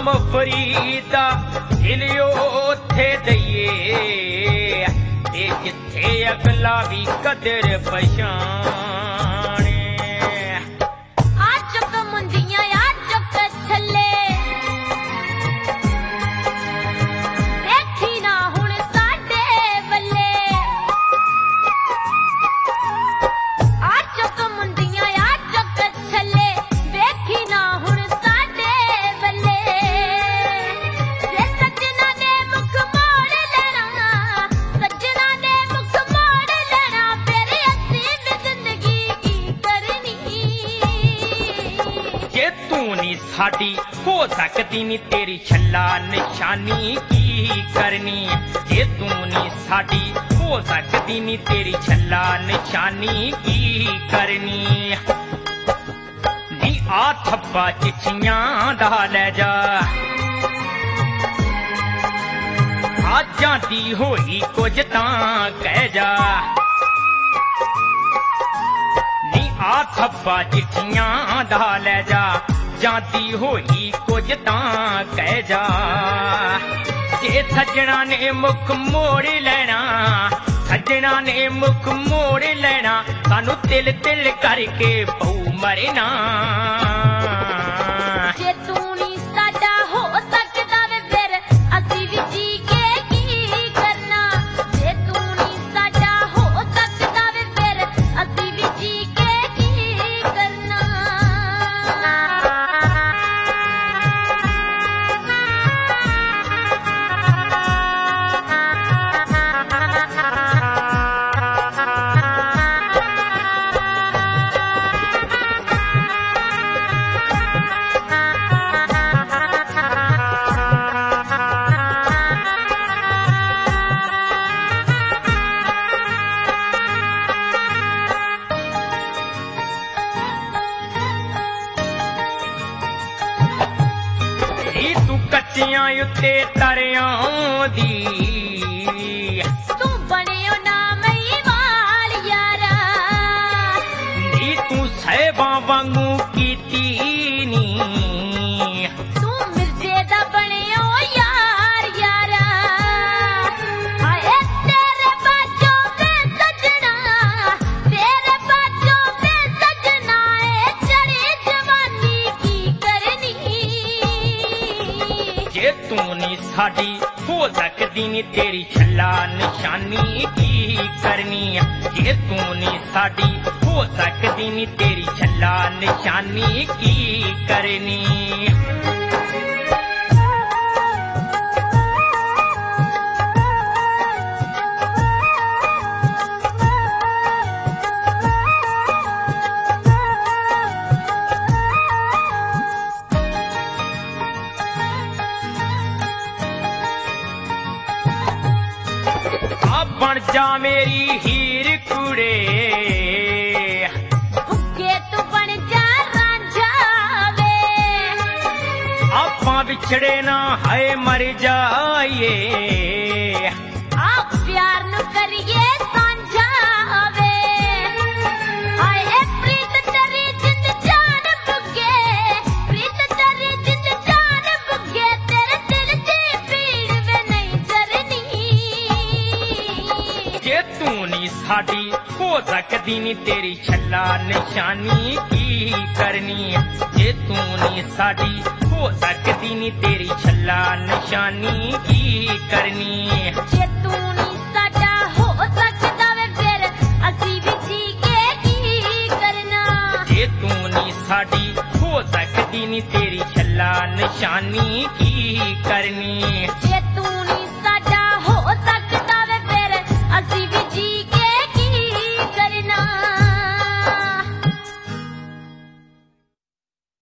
मुफरीदा दिल ओथे दईए ते जिथे अगला भी कदर पछाणे आ चुक मुंदियां आ चुक छले देखी ना हुण साडे बल्ले आ चुक मुंदियां आ चुक छले देखी ना हुण साडे बल्ले जे सजना ने मुख मोड़ लेना सजना ने मुख मोड़ लेना फिर असीं भी जिंदगी की करनी जे तू नी साडी हो सकदी नी तेरी छल्ला निशानी की करनी जे तू नी साडी हो सकदी नी तेरी छल्ला निशानी की करनी नी आ थप्पा चिट्ठियां दा ले जा आ जाती होई कुछ तां कह जा नी आ थप्पा चिट्ठियां दा ले जा जाती होई कुछ तां कह जा जे सजना ने मुख मोड़ लेना सजना ने मुख मोड़ लेना सानू तिल तिल करके बहु मरना जे तू नी साडा हो सकदा वे फिर असीं भी जी के की करना जे तू नी साडा हो सकदा वे फिर असीं भी जी के की करना नी तू कच्चियां उत्ते तरियां दी तू बनियो ना मई वाल यारा नी तू सहबा वांगू कीती नी तू मिर्जे दा बनियो यार यारा आए तेरे बाजों में सजना तेरे बाजों में सजना ए चढ़ी जवानी की करनी जे तू नी साडी हो सकदी नी तेरी छल्ला निशानी की करनी जे तू नी साडी हो सकदी नी तेरी छल्ला निशानी की करनी आ बन जा मेरी हीर कुड़े हुक्के तू बन जा रांझा वे आपां विछड़े ना हाय मर जाइए आप प्यार नु करिए सांझा वे आए ए प्रीत तेरी जिंद जान बुगे प्रीत तेरी जिंद जान बुगे तेरे दिल दी पीड़ वे नहीं जरनी जे तू नी साडी हो सकदी नी तेरी छल्ला निशानी की करनी जे तू नी साडी हो सकदी नी तेरी छल्ला निशानी की करनी जे तू नी साडा हो सकदा वे फिर असीं भी जी के की करना जे तू नी साडी हो सकदी नी तेरी छल्ला निशानी की करनी जे तू